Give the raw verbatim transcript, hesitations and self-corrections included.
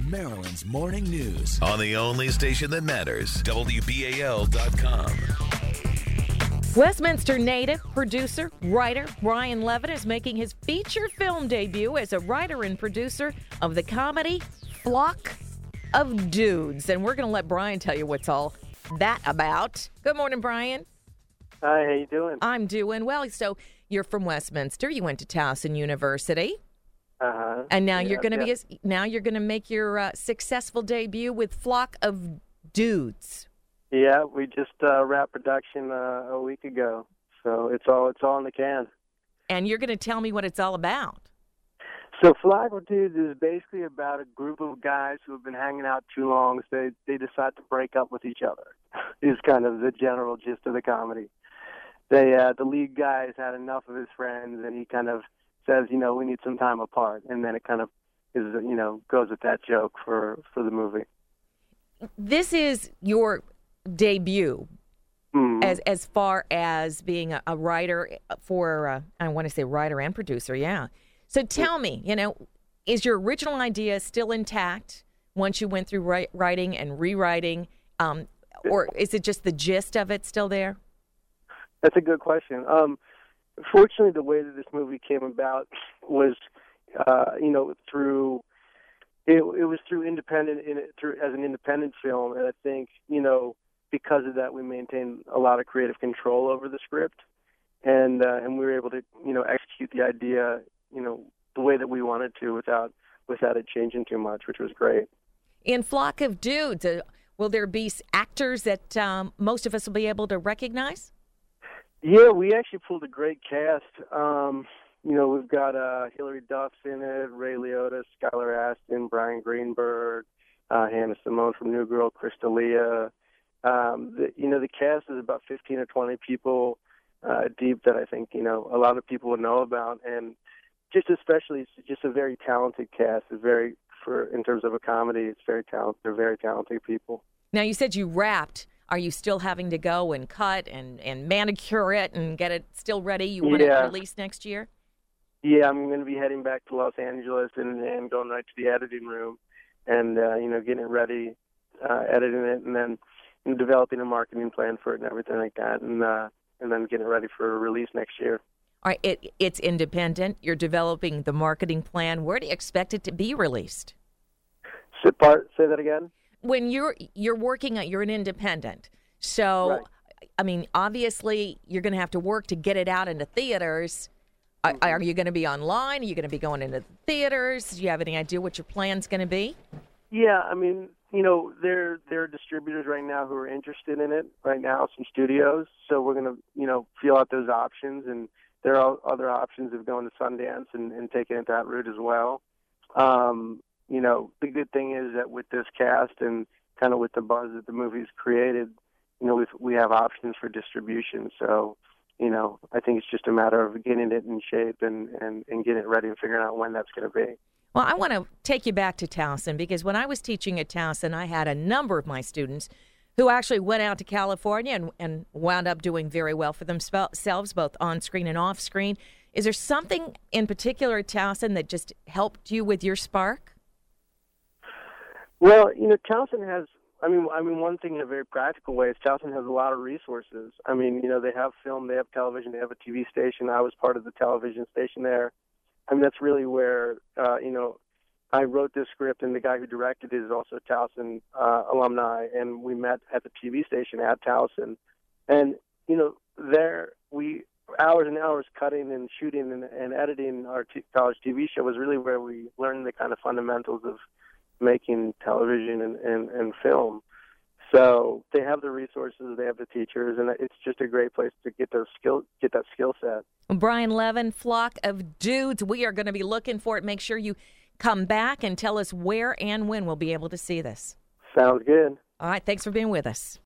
Maryland's morning news on the only station that matters, W B A L dot com. Westminster native, producer, writer Brian Levitt is making his feature film debut as a writer and producer of the comedy Flock of Dudes. And we're going to let Brian tell you what's all that about. Good morning, Brian. Hi, how you doing? I'm doing well. So you're from Westminster. You went to Towson University. Uh-huh. And now yeah, you're going to yeah. be a, now you're going to make your uh, successful debut with Flock of Dudes. Yeah, we just uh, wrapped production uh, a week ago, so it's all it's all in the can. And you're going to tell me what it's all about. So Flock of Dudes is basically about a group of guys who have been hanging out too long, so they, they decide to break up with each other, is kind of the general gist of the comedy. They uh, the lead guy has had enough of his friends, and he kind of says, you know, we need some time apart, and then it kind of is, you know, goes with that joke for, for the movie. This is your debut Mm. as as far as being a, a writer for, uh, I want to say writer and producer, yeah. So tell me, you know, is your original idea still intact once you went through write, writing and rewriting, um, or is it just the gist of it still there? That's a good question. Um, fortunately, the way that this movie came about was, uh, you know, through it, it was through independent, in, through as an independent film, and I think, you know, because of that, we maintained a lot of creative control over the script, and uh, and we were able to, you know, execute the idea, you know, the way that we wanted to without without it changing too much, which was great. In Flock of Dudes, uh, will there be actors that um, most of us will be able to recognize? Yeah, we actually pulled a great cast. Um, you know, we've got uh, Hilary Duff's in it, Ray Liotta, Skylar Astin, Brian Greenberg, uh, Hannah Simone from New Girl, Chris D'Elia. Um, the, you know, the cast is about fifteen or twenty people uh, deep that I think, you know, a lot of people would know about. And just especially, it's just a very talented cast. It's very, for in terms of a comedy, it's very talented. They're very talented people. Now, you said you wrapped. Are you still having to go and cut and, and manicure it and get it still ready? You want Yeah. it released next year? Yeah, I'm going to be heading back to Los Angeles and, and going right to the editing room and, uh, you know, getting it ready, uh, editing it, and then and developing a marketing plan for it and everything like that, and uh, and then getting it ready for a release next year. All right, it, it's independent. You're developing the marketing plan. Where do you expect it to be released? So part, say that again? When you're you're working, you're an independent. So, Right. I mean, obviously, you're going to have to work to get it out into theaters. Are, Mm-hmm. are you going to be online? Are you going to be going into the theaters? Do you have any idea what your plan's going to be? Yeah, I mean, you know, there there are distributors right now who are interested in it right now, some studios. So we're going to, you know, feel out those options, and there are other options of going to Sundance and, and taking it that route as well. Um, you know, the good thing is that with this cast and kind of with the buzz that the movie's created, you know, we've, we have options for distribution. So, you know, I think it's just a matter of getting it in shape and, and, and getting it ready and figuring out when that's going to be. Well, I want to take you back to Towson, because when I was teaching at Towson, I had a number of my students who actually went out to California and, and wound up doing very well for themselves, both on screen and off screen. Is there something in particular at Towson that just helped you with your spark? Well, you know, Towson has, I mean, I mean, one thing in a very practical way is Towson has a lot of resources. I mean, you know, they have film, they have television, they have a T V station. I was part of the television station there. I mean, that's really where, uh, you know, I wrote this script, and the guy who directed it is also a Towson uh, alumni, and we met at the T V station at Towson. And, you know, there we, hours and hours cutting and shooting and, and editing our t- college T V show was really where we learned the kind of fundamentals of making television and, and, and film. So they have the resources, they have the teachers, and it's just a great place to get those skill, get that skill set. Brian Levitt, Flock of Dudes, we are going to be looking for it. Make sure you come back and tell us where and when we'll be able to see this. Sounds good. All right, thanks for being with us.